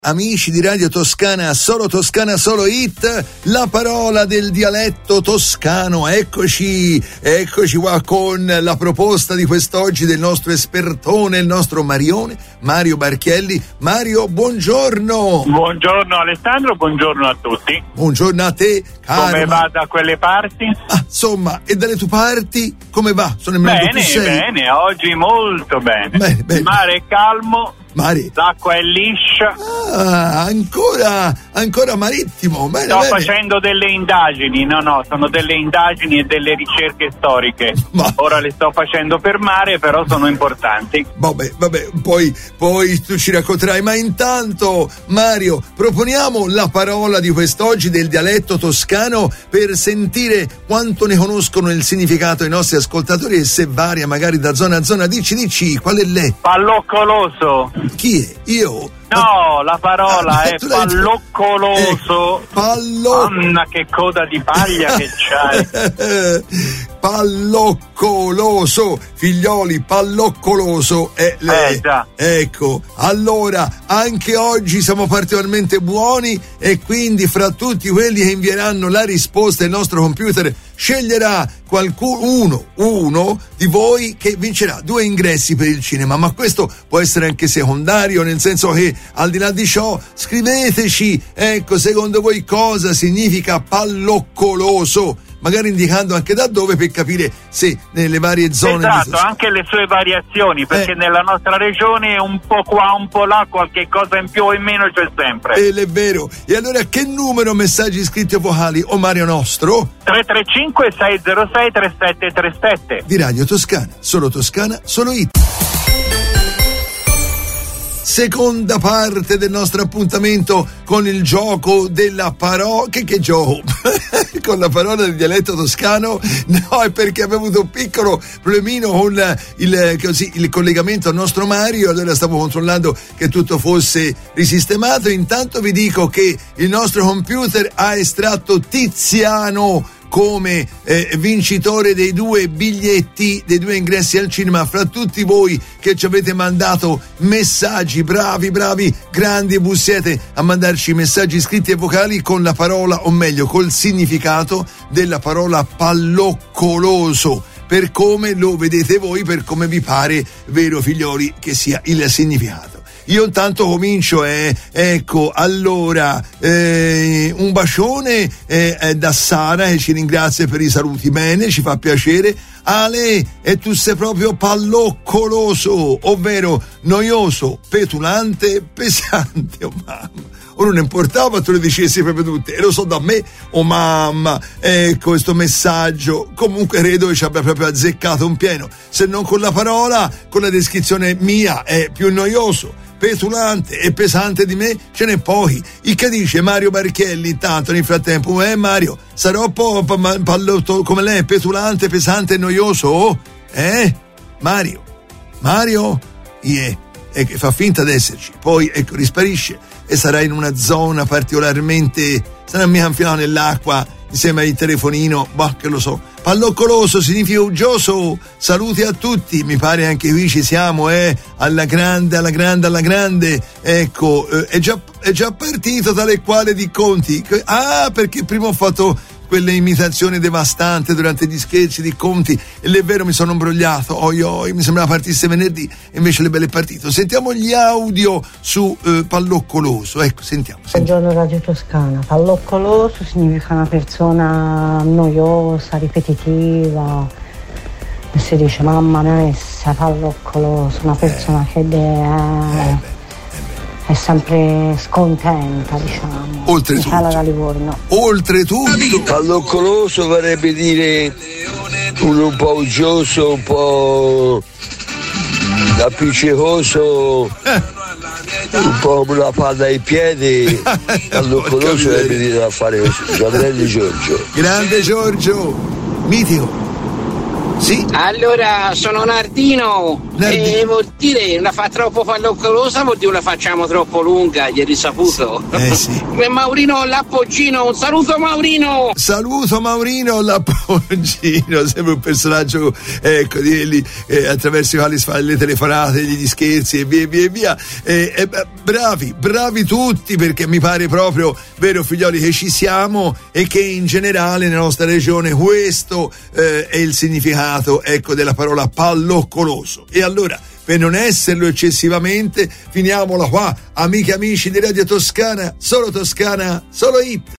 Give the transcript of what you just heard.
Amici di Radio Toscana, solo hit, la parola del dialetto toscano, eccoci qua con la proposta di quest'oggi del nostro espertone, il nostro Marione, Mario Barchielli. Mario, buongiorno. Buongiorno Alessandro, buongiorno a tutti. Buongiorno a te, caro. Come va da quelle parti? Insomma, e dalle tue parti come va? Sono bene, oggi molto bene. Bene. Il mare è calmo. Mare. L'acqua è liscia. Ancora marittimo. Bene, Sto facendo delle indagini. No, sono delle indagini e delle ricerche storiche. Ora le sto facendo per mare, però sono importanti. Vabbè, poi tu ci racconterai. Ma intanto, Mario, proponiamo la parola di quest'oggi del dialetto toscano per sentire quanto ne conoscono il significato i nostri ascoltatori e se varia magari da zona a zona. Dici, qual è lei? Palloccoloso. Chi è? Io? No, la parola è palloccoloso. Anna, che coda di paglia che c'hai. Palloccoloso, figlioli, palloccoloso è lei. Già. Ecco, allora anche oggi siamo particolarmente buoni e quindi fra tutti quelli che invieranno la risposta il nostro computer sceglierà uno di voi che vincerà 2 ingressi per il cinema, ma questo può essere anche secondario, nel senso che al di là di ciò scriveteci, ecco, secondo voi cosa significa palloccoloso, magari indicando anche da dove per capire se nelle varie zone. Esatto, anche le sue variazioni, perché nella nostra regione un po' qua, un po' là, qualche cosa in più o in meno c'è sempre. È vero. E allora che numero messaggi scritti o vocali, o Mario nostro? 335 606 3737 di Radio Toscana, solo hit. Seconda parte del nostro appuntamento con il gioco della parola. Che gioco? Con la parola del dialetto toscano? No, è perché abbiamo avuto un piccolo problemino con il collegamento al nostro Mario, allora stavo controllando che tutto fosse risistemato. Intanto vi dico che il nostro computer ha estratto Tiziano come vincitore dei 2 biglietti, dei 2 ingressi al cinema. Fra tutti voi che ci avete mandato messaggi, bravi, grandi e siete a mandarci messaggi scritti e vocali con la parola, o meglio col significato della parola palloccoloso, per come lo vedete voi, per come vi pare, vero figlioli, che sia il significato. Io intanto comincio, ecco, allora, un bacione da Sara che ci ringrazia per i saluti, bene, ci fa piacere. Ale, e tu sei proprio palloccoloso, ovvero noioso, petulante, pesante, oh mamma. O non importava, tu le dicessi proprio tutte, e lo so da me, oh mamma, ecco questo messaggio, comunque credo che ci abbia proprio azzeccato un pieno, se non con la parola, con la descrizione mia è più noioso, petulante e pesante di me ce n'è pochi. Il che dice Mario Barchielli intanto nel frattempo? Mario, sarò un po' pallotto come lei, petulante, pesante e noioso? Mario? Yeah. E che fa finta d'esserci, poi ecco risparisce e sarà in una zona particolarmente, sarà mica infilato nell'acqua insieme al telefonino, che lo so. Palloccoloso significa uggioso. Saluti a tutti, mi pare anche qui ci siamo, alla grande, ecco, è già partito tale quale di Conti. Perché prima ho fatto quelle imitazioni devastanti durante gli scherzi di Conti e è vero, mi sono imbrogliato, mi sembrava partisse venerdì e invece le belle è partito. Sentiamo gli audio su palloccoloso, ecco, sentiamo. Buongiorno Radio Toscana. Palloccoloso significa una persona noiosa, ripetitiva, si dice mamma mia, sei palloccoloso, una persona che è sempre scontenta, diciamo. Oltretutto, palloccoloso vorrebbe dire un po' uggioso, un po' appiccicoso, un po' come una palla ai piedi. Palloccoloso vorrebbe dire da fare così. Giorgio. Grande Giorgio, mitico. Sì. Allora, sono Nardino Vuol dire una fa troppo falloccolosa, vuol dire una facciamo troppo lunga, gli è risaputo. Sì. Maurino Lappoggino, un saluto Maurino! Saluto Maurino Lappoggino, sembra un personaggio, ecco, attraverso i quali si fa le telefonate, gli scherzi e via. Bravi tutti, perché mi pare proprio, vero figlioli, che ci siamo e che in generale nella nostra regione questo è il significato, ecco, della parola palloccoloso. E allora, per non esserlo eccessivamente, finiamola qua, amiche e amici di Radio Toscana, solo hit.